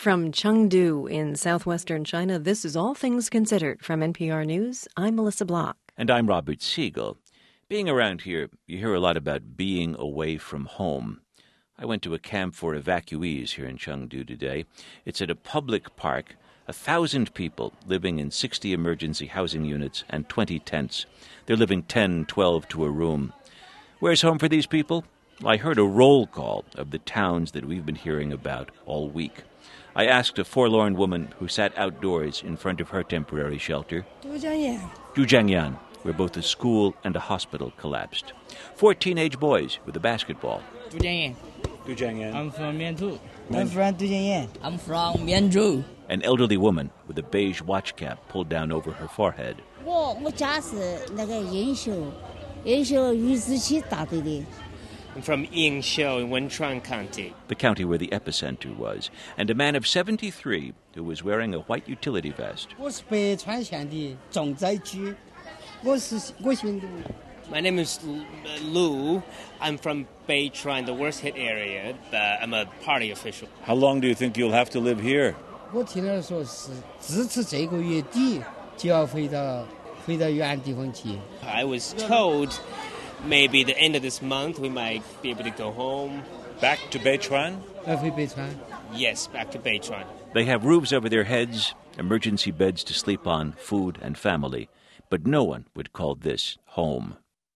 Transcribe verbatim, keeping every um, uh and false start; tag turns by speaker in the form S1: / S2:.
S1: From Chengdu in southwestern China, this is All Things Considered from N P R News. I'm Melissa Block.
S2: And I'm Robert Siegel. Being around here, you hear a lot about being away from home. I went to a camp for evacuees here in Chengdu today. It's at a public park, a thousand people living in sixty emergency housing units and twenty tents. They're living ten, twelve to a room. Where's home for these people? I heard a roll call of the towns that we've been hearing about all week. I asked a forlorn woman who sat outdoors in front of her temporary shelter, Zhujiangyan, where both a school and a hospital collapsed. Four teenage boys with a basketball.
S3: Zhujiangyan.
S2: Zhujiangyan.
S3: I'm from Mianzhu.
S4: I'm from Zhujiangyan.
S3: I'm from Mianzhu.
S2: An elderly woman with a beige watch cap pulled down over her forehead.
S5: I'm from Yingxiu in Wenchuan County.
S2: The county where the epicenter was, and a man of seventy-three who was wearing a white utility vest.
S5: My name is Lu. I'm from Beichuan, the worst hit area. Uh, I'm a party official.
S6: How long do you think you'll have to live here?
S5: I was told maybe the end of this month we might be able to go home.
S6: Back to Beichuan?
S5: Yes, back to Beichuan.
S2: They have roofs over their heads, emergency beds to sleep on, food and family. But no one would call this home.